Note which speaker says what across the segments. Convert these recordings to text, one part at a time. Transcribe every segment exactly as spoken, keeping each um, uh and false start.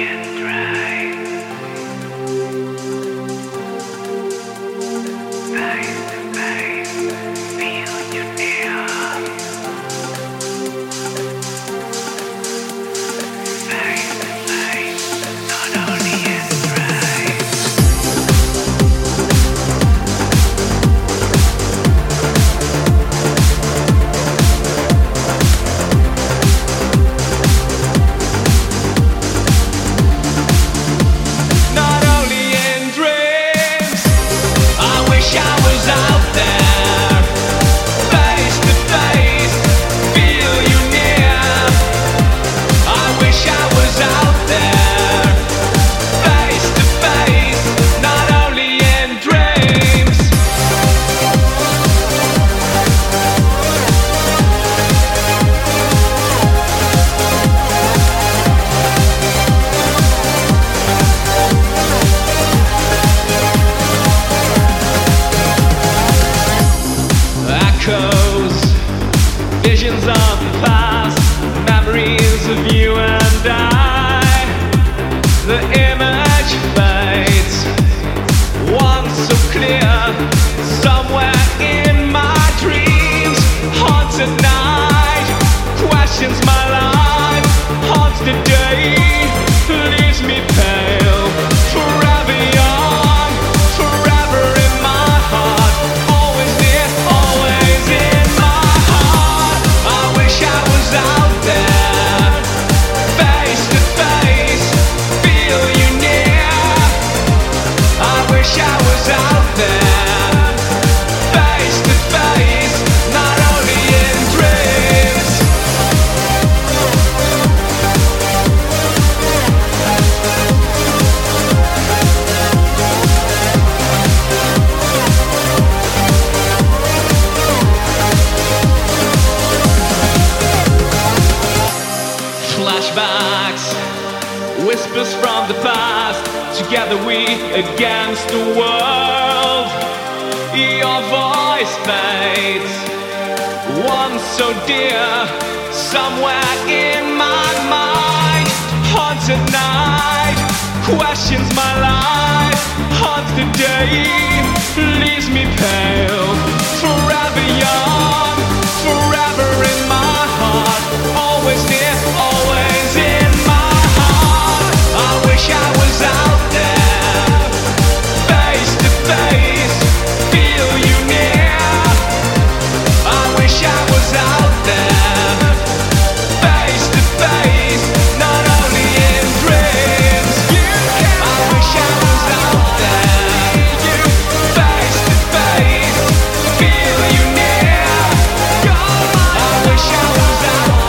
Speaker 1: Whispers from the past, together we against the world. Your voice fades, once so dear, somewhere in my mind. Haunted night, questions my life. Haunts the day, leaves me pale. Forever young, forever in my heart. Always near, always in my heart. I wish I was out there, face to face, feel you near. I wish I was out there, face to face, not only in dreams. I wish I was out there, face to face, feel you near. I wish I was out there.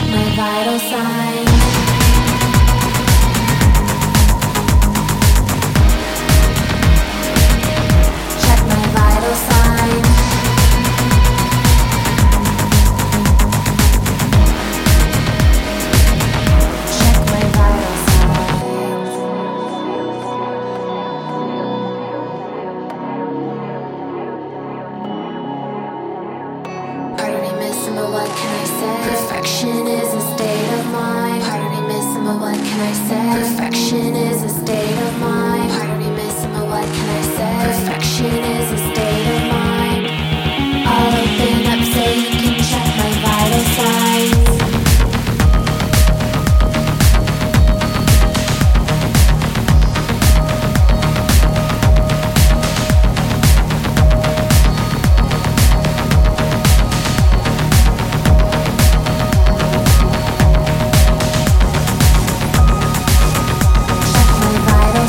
Speaker 2: vital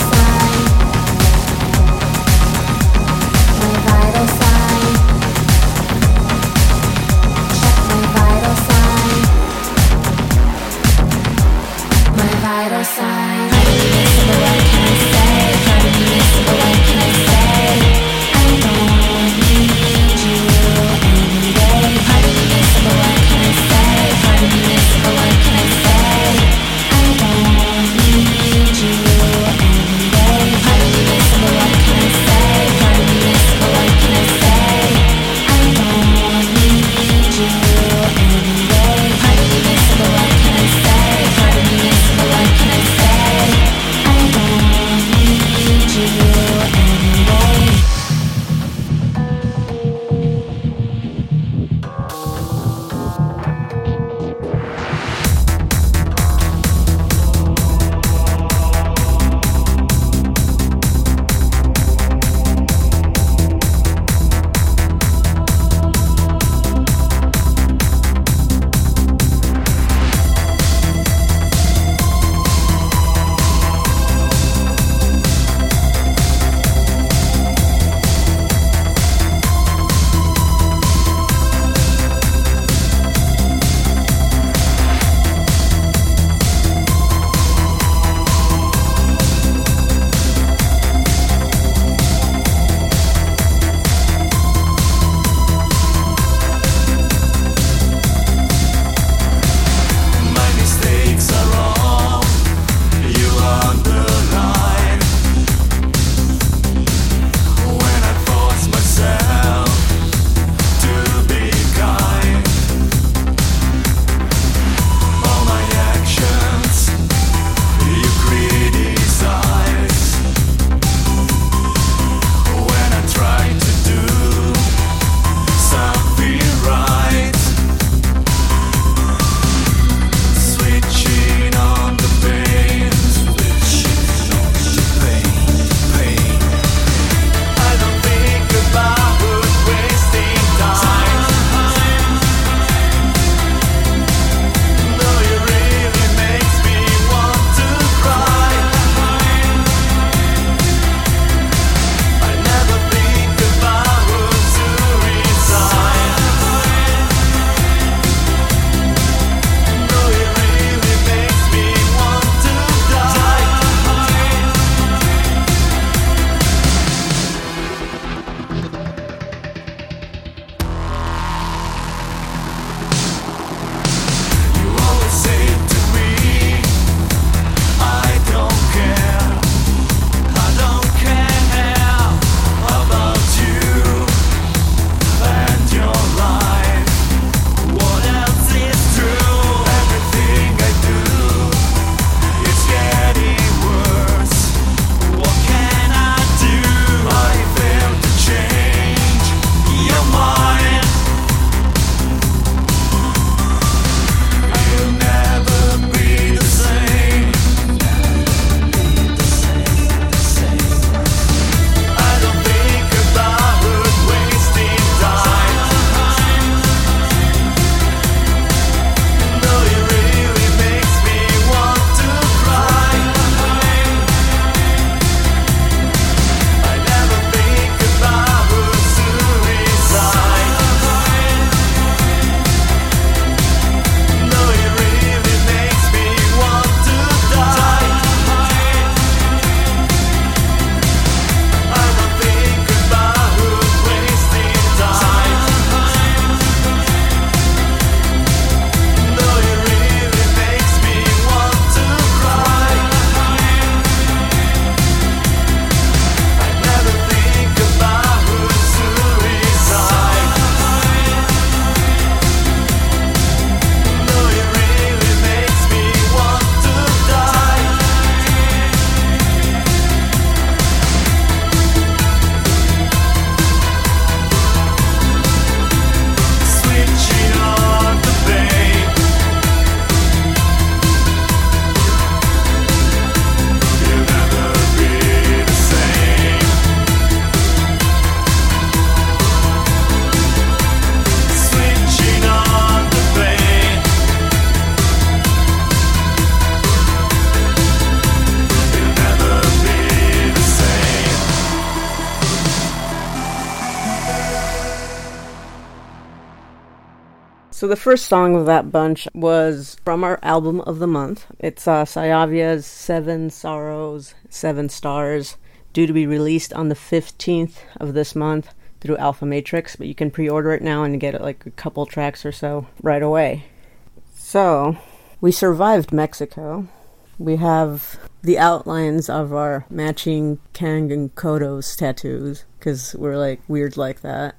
Speaker 2: So the first song of that bunch was from our album of the month. It's uh, Sayavia's Seven Sorrows, Seven Stars, due to be released on the fifteenth of this month through Alpha Matrix, but you can pre-order it now and get it like a couple tracks or so right away. So, we survived Mexico. We have the outlines of our matching Kang and Kodos tattoos, because we're like weird like that.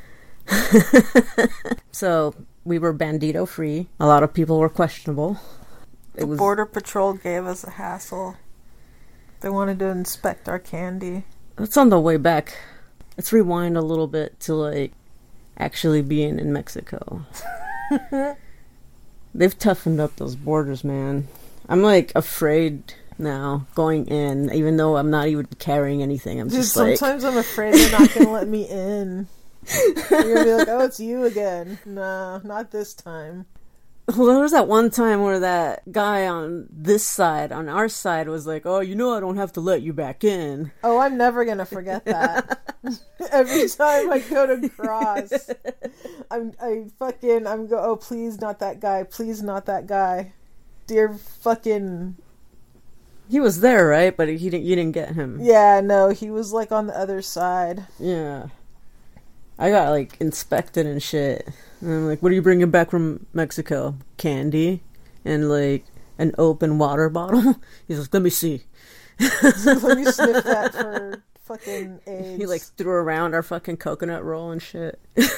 Speaker 2: So, we were bandito free. A lot of people were questionable. It
Speaker 3: The
Speaker 2: was
Speaker 3: Border Patrol gave us a hassle. They wanted to inspect our candy.
Speaker 2: It's on the way back. Let's rewind a little bit to like actually being in Mexico. They've toughened up those borders, man. I'm like afraid now going in, even though I'm not even carrying anything. I'm
Speaker 3: Dude,
Speaker 2: just like,
Speaker 3: sometimes I'm afraid they're not going to let me in. You're going to be like, oh, it's you again. Nah, not this time.
Speaker 2: well, there was that one time where that guy on this side, on our side, was like, oh, you know I don't have to let you back in.
Speaker 3: Oh, I'm never going to forget that. Every time I go to cross, I'm, I fucking, I'm go, oh, please not that guy. Please not that guy. Dear fucking...
Speaker 2: He was there, right? But he didn't. You didn't get him.
Speaker 3: Yeah, no, he was like on the other side.
Speaker 2: Yeah. I got like inspected and shit. And I'm like, what are you bringing back from Mexico? Candy and like an open water bottle. He's like, let me see.
Speaker 3: Let me sniff that for fucking AIDS.
Speaker 2: He like threw around our fucking coconut roll and shit.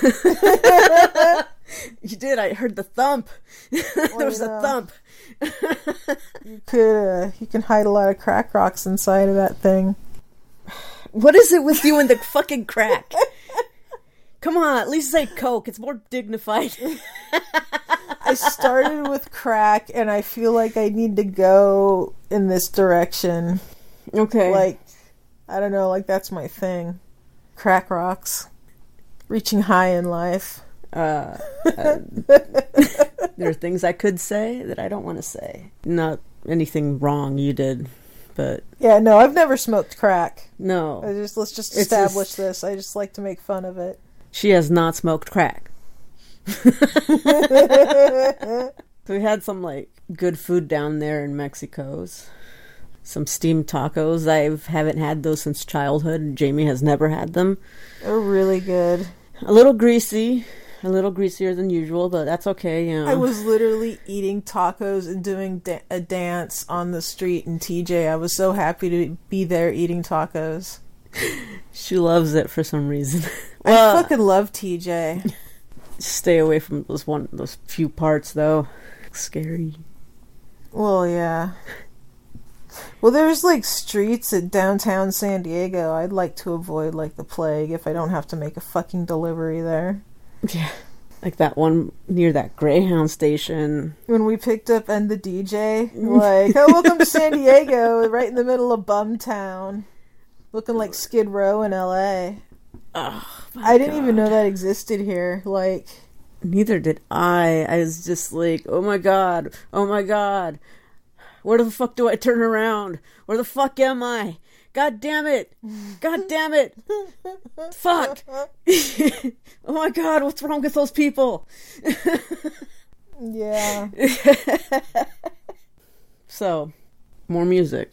Speaker 2: You did. I heard the thump. There was
Speaker 3: know.
Speaker 2: a thump.
Speaker 3: You could, uh, you can hide a lot of crack rocks inside of that thing.
Speaker 2: What is it with you and the fucking crack? Come on, at least say coke. It's more dignified.
Speaker 3: I started with crack, and I feel like I need to go in this direction.
Speaker 2: Okay.
Speaker 3: Like, I don't know, like that's my thing. Crack rocks. Reaching high in life.
Speaker 2: Uh, uh, there are things I could say that I don't want to say. Not anything wrong you did, but
Speaker 3: Yeah, no, I've never smoked crack.
Speaker 2: no.
Speaker 3: I just let's just
Speaker 2: It's
Speaker 3: establish
Speaker 2: just-
Speaker 3: this. I just like to make fun of it.
Speaker 2: She has not smoked crack. So we had some like good food down there in Mexico's. Some steamed tacos. I haven't had those since childhood, and Jamie has never had them.
Speaker 3: They're really good.
Speaker 2: A little greasy, a little greasier than usual, but that's okay, you know.
Speaker 3: I was literally eating tacos and doing da- a dance on the street in T J. I was so happy to be there eating tacos.
Speaker 2: She loves it for some reason.
Speaker 3: I
Speaker 2: Well,
Speaker 3: fucking love T J.
Speaker 2: stay away from those one, those few parts though. Scary.
Speaker 3: Well, yeah. Well, there's like streets at downtown San Diego I'd like to avoid like the plague if I don't have to make a fucking delivery there.
Speaker 2: Yeah. Like that one near that Greyhound station.
Speaker 3: When we picked up End the D J, like, oh, welcome to San Diego, right in the middle of Bumtown. Looking like Skid Row in L A.
Speaker 2: Oh,
Speaker 3: I didn't even know that existed here. Like,
Speaker 2: neither did I. I was just like, oh my god, oh my god. Where the fuck do I turn around? Where the fuck am I? God damn it! God damn it! Fuck! Oh my god, what's wrong with those people?
Speaker 3: yeah.
Speaker 2: So, more music.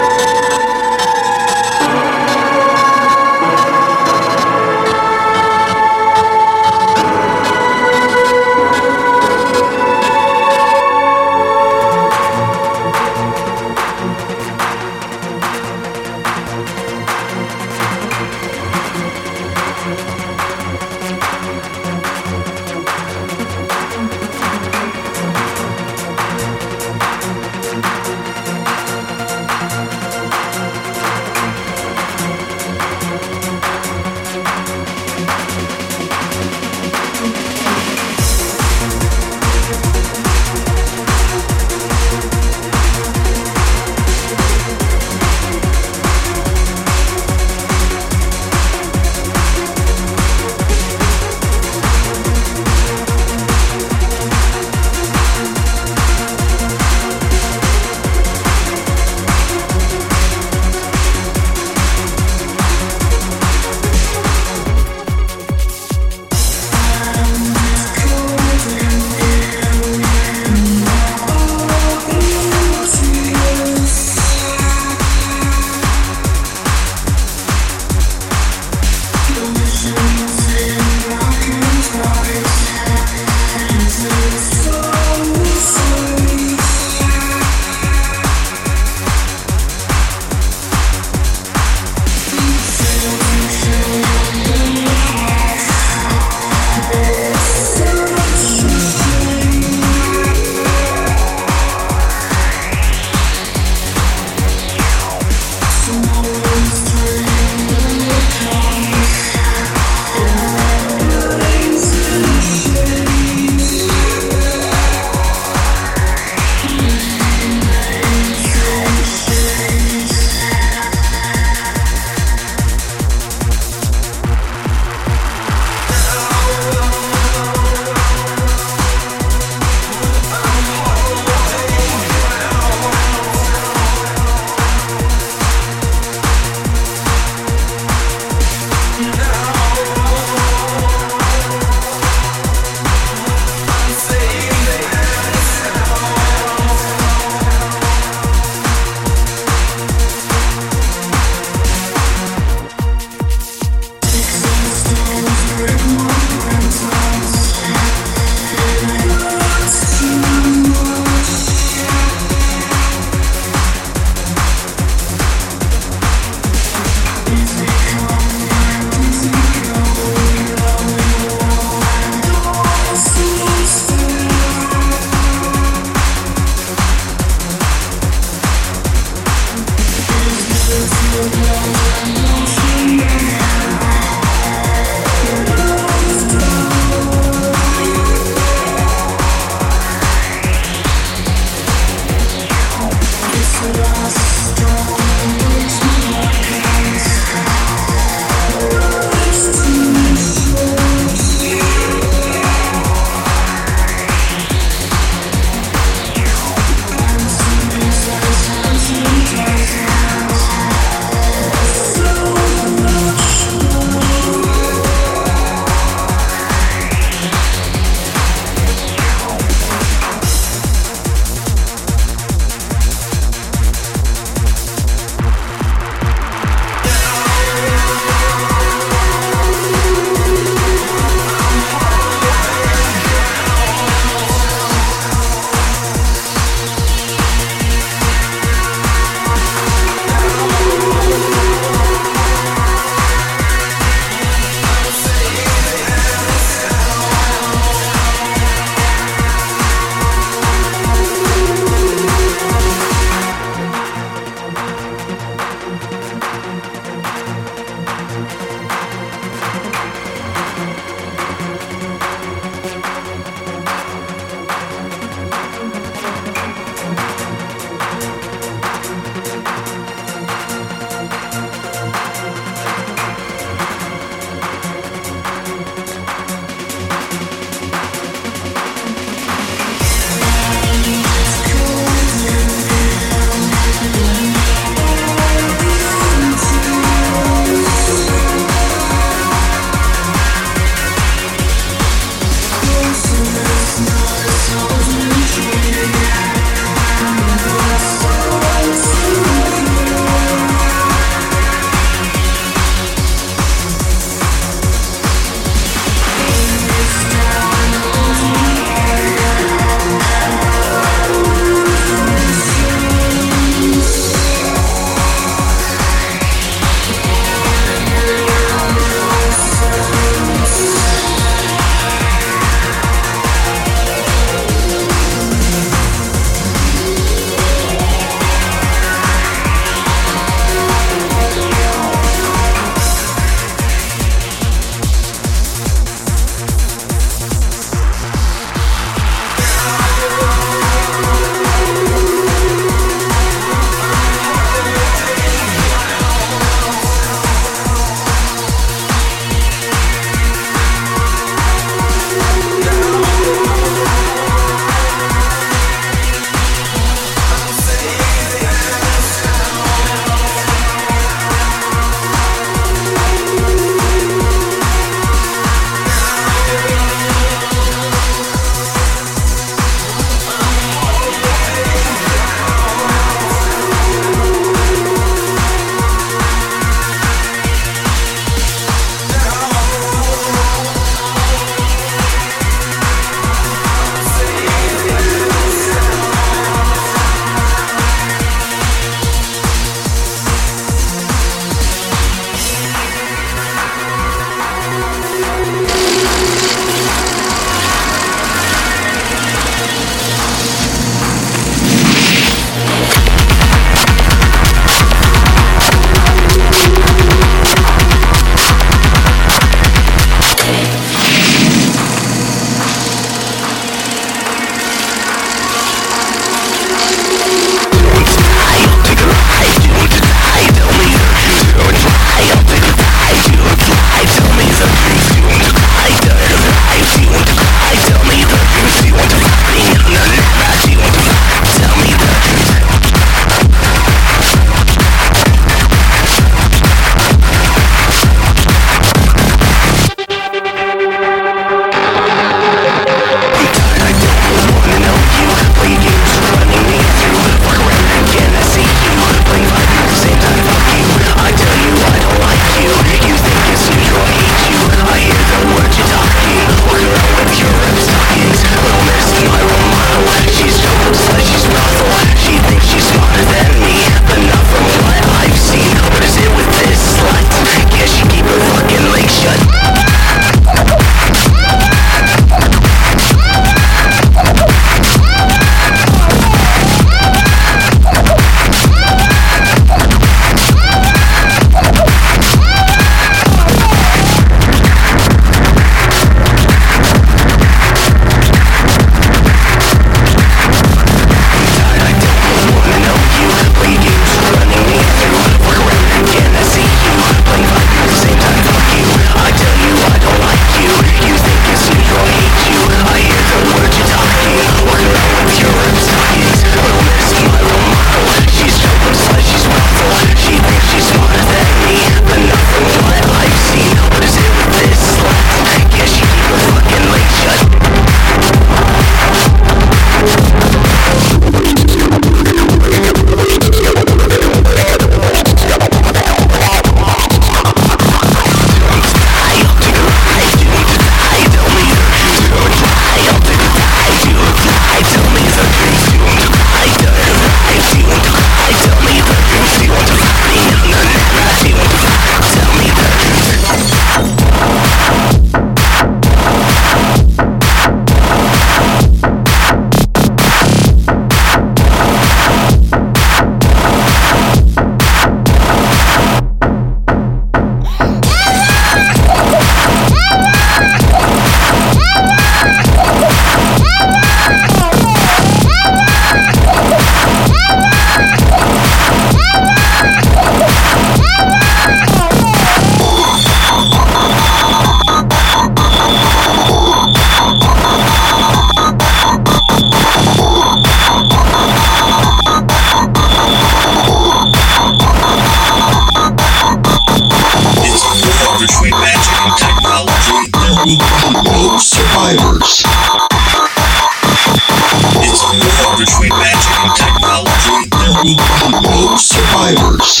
Speaker 4: survivors.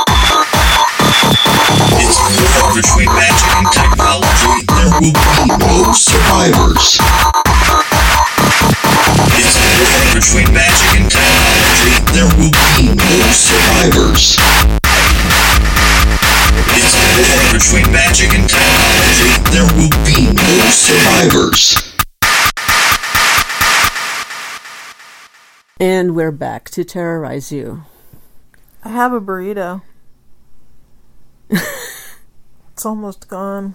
Speaker 4: It's the war between magic and technology. There will be no survivors. It's the war between magic and technology. There will be no survivors. It's the war between magic and technology. There will be no survivors.
Speaker 2: And we're back to terrorize you.
Speaker 3: I have a burrito. It's almost gone.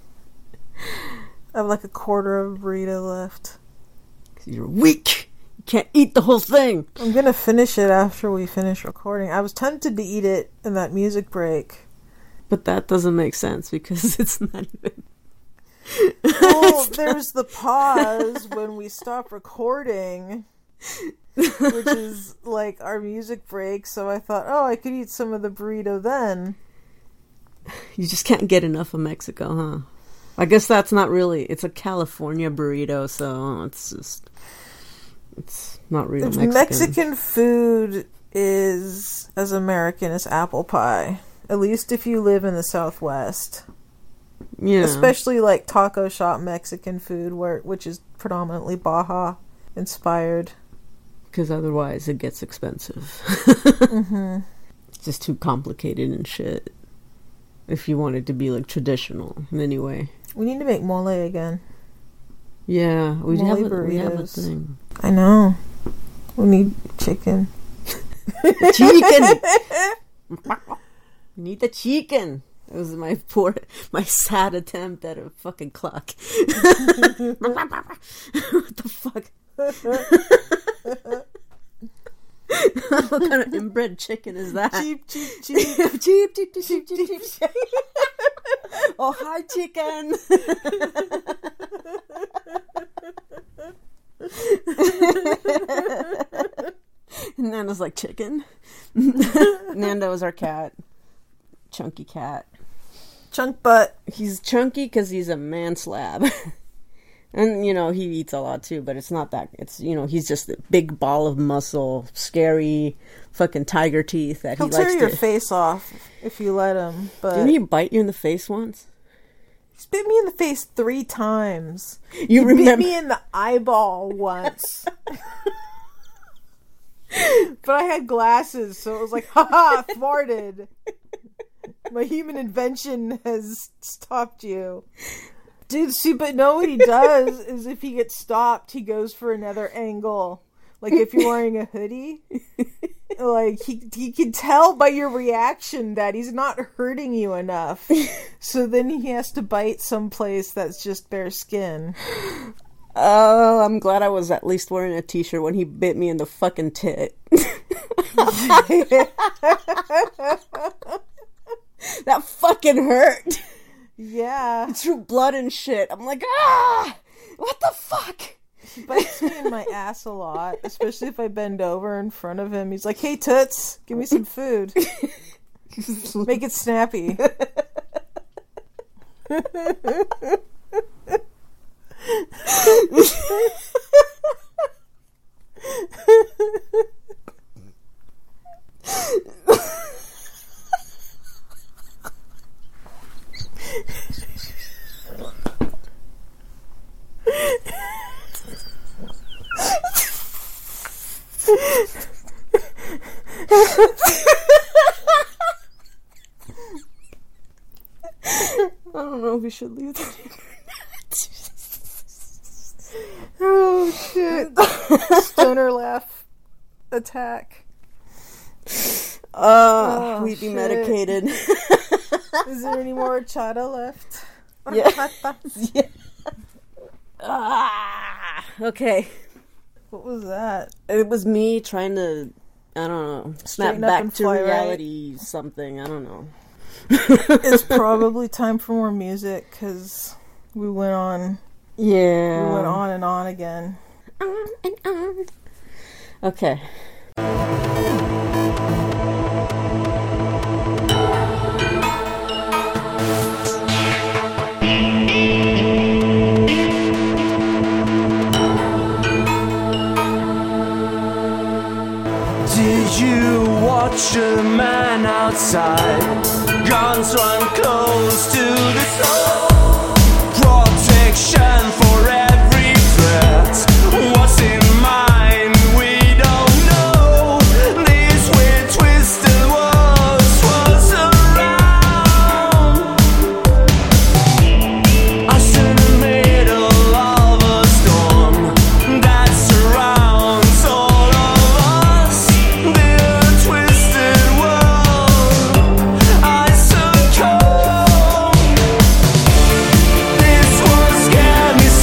Speaker 3: I have like a quarter of a burrito left.
Speaker 2: You're weak. You can't eat the whole thing.
Speaker 3: I'm gonna finish it after we finish recording. I was tempted to eat it in that music break.
Speaker 2: But that doesn't make sense because it's not even...
Speaker 3: Well, there's the pause when we stop recording, which is like our music break, so I thought, oh, I could eat some of the burrito then.
Speaker 2: You just can't get enough of Mexico, huh? I guess that's not really... It's a California burrito, so it's just... It's not real
Speaker 3: If
Speaker 2: Mexican.
Speaker 3: Mexican food is as American as apple pie, at least if you live in the Southwest.
Speaker 2: Yeah.
Speaker 3: Especially like taco shop Mexican food, where which is predominantly Baja inspired.
Speaker 2: Because otherwise it gets expensive.
Speaker 3: Mm-hmm.
Speaker 2: It's just too complicated and shit. If you want it to be like traditional, anyway.
Speaker 3: We need to make mole again.
Speaker 2: Yeah, we
Speaker 3: Mole
Speaker 2: have, a,
Speaker 3: burritos.
Speaker 2: we have a thing.
Speaker 3: I know. We need chicken.
Speaker 2: Chicken! We need the chicken! It was my poor, my sad attempt at a fucking clock. What the fuck? What kind of inbred chicken is that?
Speaker 3: Cheap, cheap, cheap.
Speaker 2: cheap, cheap, cheap, cheap, cheap, cheap. Oh, hi, chicken. Nando's like, chicken? Nando is our cat. Chunky cat.
Speaker 3: Chunk butt.
Speaker 2: He's chunky because he's a man slab. And, you know, he eats a lot too, but it's not that. It's, you know, he's just a big ball of muscle, scary fucking tiger teeth that
Speaker 3: He'll
Speaker 2: he likes
Speaker 3: tear
Speaker 2: to...
Speaker 3: your face off if you let him. But
Speaker 2: Didn't he bite you in the face once?
Speaker 3: He's bit me in the face three times.
Speaker 2: You
Speaker 3: he
Speaker 2: remember?
Speaker 3: bit me in the eyeball once. But I had glasses, so it was like, haha, thwarted. My human invention has stopped you. Dude, see, but no, what he does is if he gets stopped, he goes for another angle. Like if you're wearing a hoodie, like he he can tell by your reaction that he's not hurting you enough. So then he has to bite someplace that's just bare skin.
Speaker 2: Oh, I'm glad I was at least wearing a t-shirt when he bit me in the fucking tit. That fucking hurt.
Speaker 3: Yeah.
Speaker 2: It drew blood and shit. I'm like, ah! What the fuck?
Speaker 3: He bites me in my ass a lot, especially if I bend over in front of him. He's like, hey, Toots, give me some food. Make it snappy.
Speaker 2: I don't know if we should leave that in.
Speaker 3: Oh, shit. Stoner laugh attack.
Speaker 2: Uh,
Speaker 3: Oh,
Speaker 2: we'd be
Speaker 3: shit.
Speaker 2: medicated.
Speaker 3: Is there any more chata left?
Speaker 2: Yeah. Yeah. Ah, okay.
Speaker 3: What was that?
Speaker 2: It was me trying to, I don't know, snap
Speaker 3: Straighten up
Speaker 2: back
Speaker 3: and
Speaker 2: to
Speaker 3: fly right.
Speaker 2: reality something. I don't know.
Speaker 3: It's probably time for more music because we went on.
Speaker 2: Yeah.
Speaker 3: We went on and on again.
Speaker 2: On and on. Okay.
Speaker 5: Did you watch a the man outside. Guns run close to the soul. Protection for every threat. What's in mind? We don't know. These weird twisted worlds was around. Us in the middle of a storm that surrounds all of us. The twisted world, I succumb. This one scared me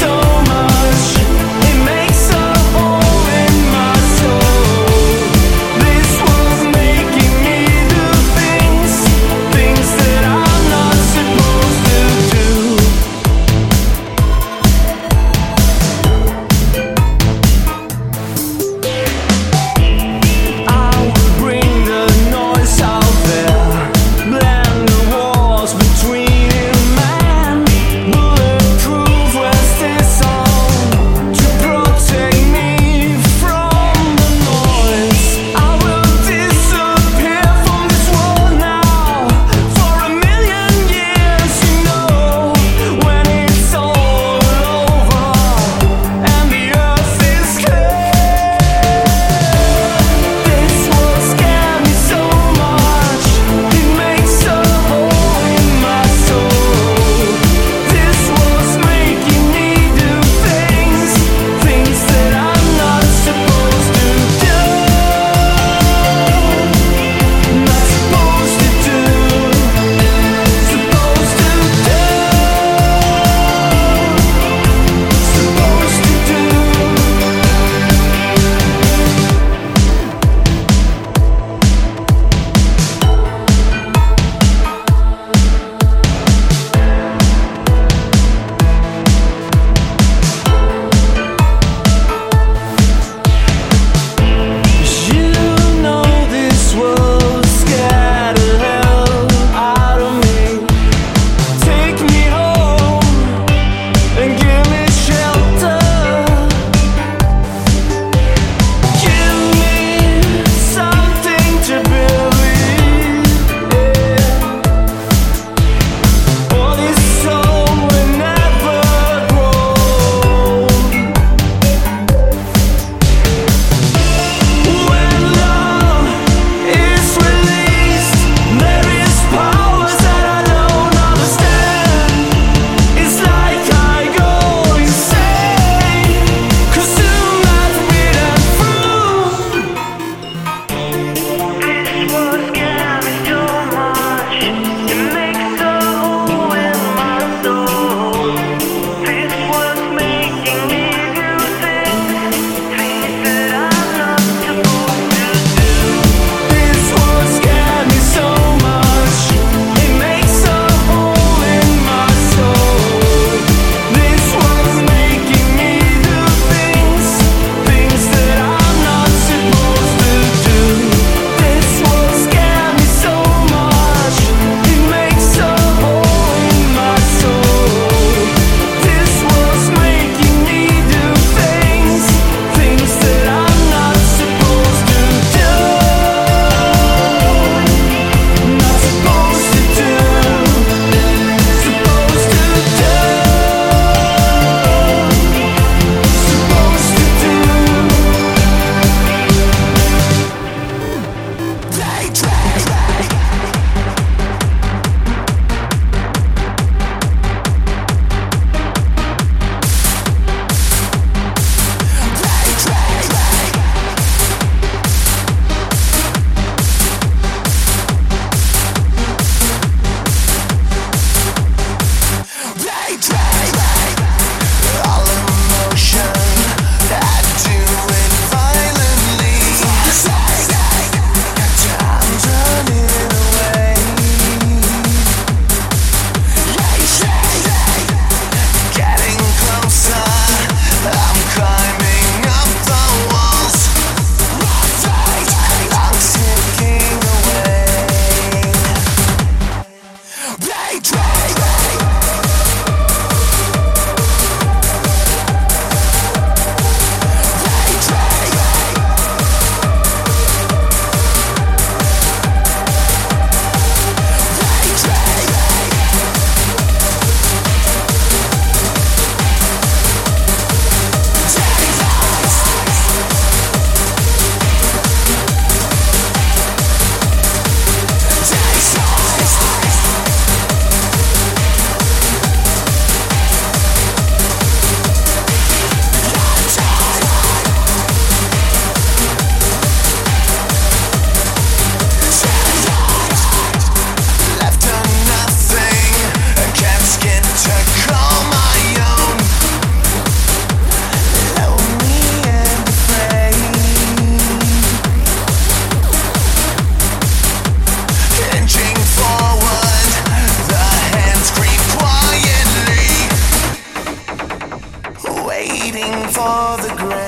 Speaker 5: for the grave.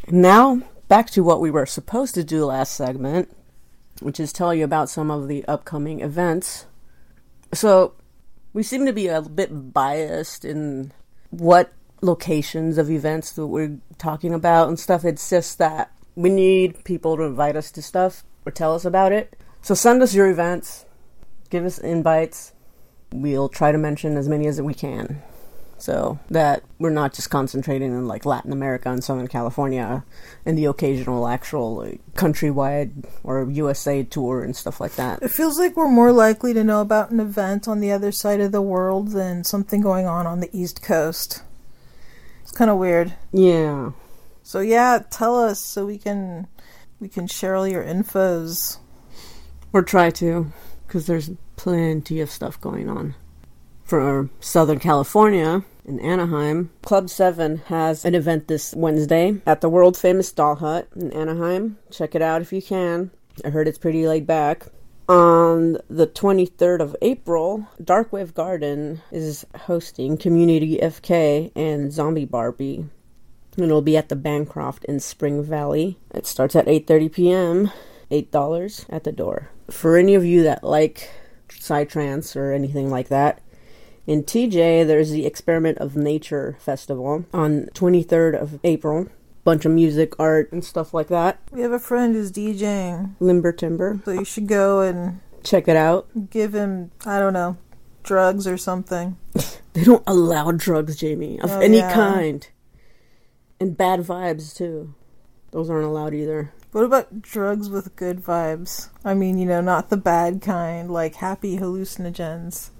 Speaker 2: Now, back to what we were supposed to do last segment, which is tell you about some of the upcoming events. So, we seem to be a bit biased in what locations of events that we're talking about and stuff. It's just that we need people to invite us to stuff or tell us about it. So send us your events, give us invites. We'll try to mention as many as we can, so that we're not just concentrating in like Latin America and Southern California and the occasional actual like, countrywide or U S A tour and stuff like that.
Speaker 3: It feels like we're more likely to know about an event on the other side of the world than something going on on the East Coast. It's kind of weird.
Speaker 2: Yeah.
Speaker 3: So yeah, tell us so we can we can share all your infos.
Speaker 2: Or try to, because there's plenty of stuff going on. For Southern California, in Anaheim, Club seven has an event this Wednesday at the world-famous Doll Hut in Anaheim. Check it out if you can. I heard it's pretty laid back. On the twenty-third of April, Darkwave Garden is hosting Community F K and Zombie Barbie. And it'll be at the Bancroft in Spring Valley. It starts at eight thirty p.m., eight dollars at the door. For any of you that like psytrance or anything like that, in T J, there's the Experiment of Nature Festival on twenty-third of April. Bunch of music, art, and stuff like that.
Speaker 3: We have a friend who's DJing.
Speaker 2: Limber Timber.
Speaker 3: So you should go and
Speaker 2: check it out.
Speaker 3: Give him, I don't know, drugs or something.
Speaker 2: They don't allow drugs, Jamie, of
Speaker 3: oh,
Speaker 2: any
Speaker 3: yeah.
Speaker 2: kind. And bad vibes, too. Those aren't allowed either.
Speaker 3: What about drugs with good vibes? I mean, you know, not the bad kind, like happy hallucinogens.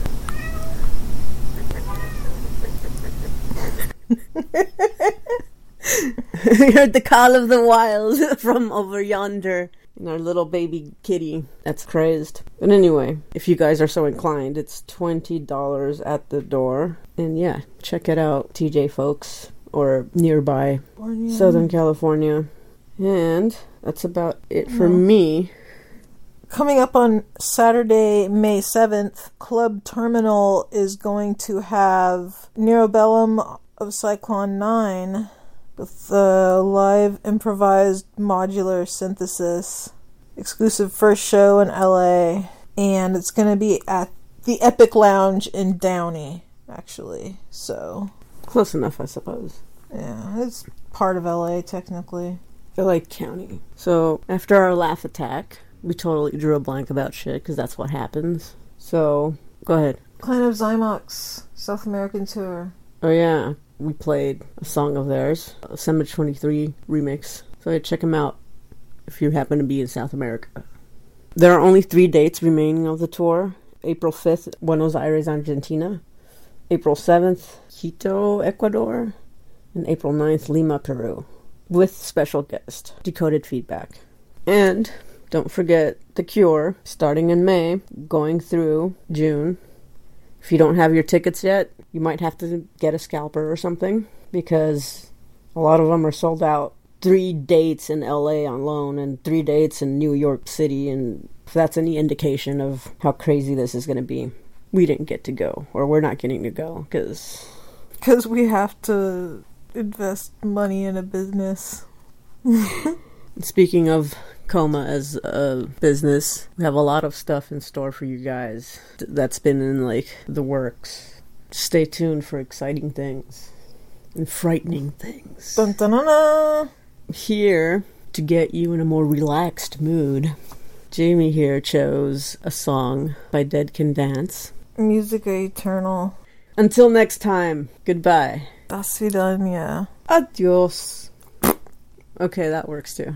Speaker 2: We heard the call of the wild from over yonder. And our little baby kitty that's crazed. But anyway, if you guys are so inclined, it's twenty dollars at the door. And yeah, check it out, T J folks, or nearby
Speaker 3: Borneo.
Speaker 2: Southern California. And that's about it for no. me.
Speaker 3: Coming up on Saturday, May seventh, Club Terminal is going to have Neurobellum of Cyclone nine with the live improvised modular synthesis. Exclusive first show in L A. And it's going to be at the Epic Lounge in Downey, actually. So
Speaker 2: close enough, I suppose.
Speaker 3: Yeah, it's part of L A, technically.
Speaker 2: L A County. So, after our laugh attack, we totally drew a blank about shit, because that's what happens. So, go ahead.
Speaker 3: Clan of Zymox, South American tour.
Speaker 2: Oh yeah, we played a song of theirs, a Cemetery twenty-three remix. So, yeah, check them out if you happen to be in South America. There are only three dates remaining of the tour. April fifth, Buenos Aires, Argentina. April seventh, Quito, Ecuador. And April ninth, Lima, Peru. With special guest, Decoded Feedback. And don't forget The Cure, starting in May, going through June. If you don't have your tickets yet, you might have to get a scalper or something, because a lot of them are sold out. Three dates in L A on loan, and three dates in New York City, and if that's any indication of how crazy this is going to be, we didn't get to go, or we're not getting to go, because...
Speaker 3: Because we have to invest money in a business.
Speaker 2: Speaking of Coma as a business, we have a lot of stuff in store for you guys that's been in, like, the works. Stay tuned for exciting things and frightening things.
Speaker 3: Dun, dun, dun, dun.
Speaker 2: Here, to get you in a more relaxed mood, Jamie here chose a song by Dead Can Dance.
Speaker 3: Musica Eternal.
Speaker 2: Until next time, goodbye.
Speaker 3: Das Svidania.
Speaker 2: Adios. Okay, that works too.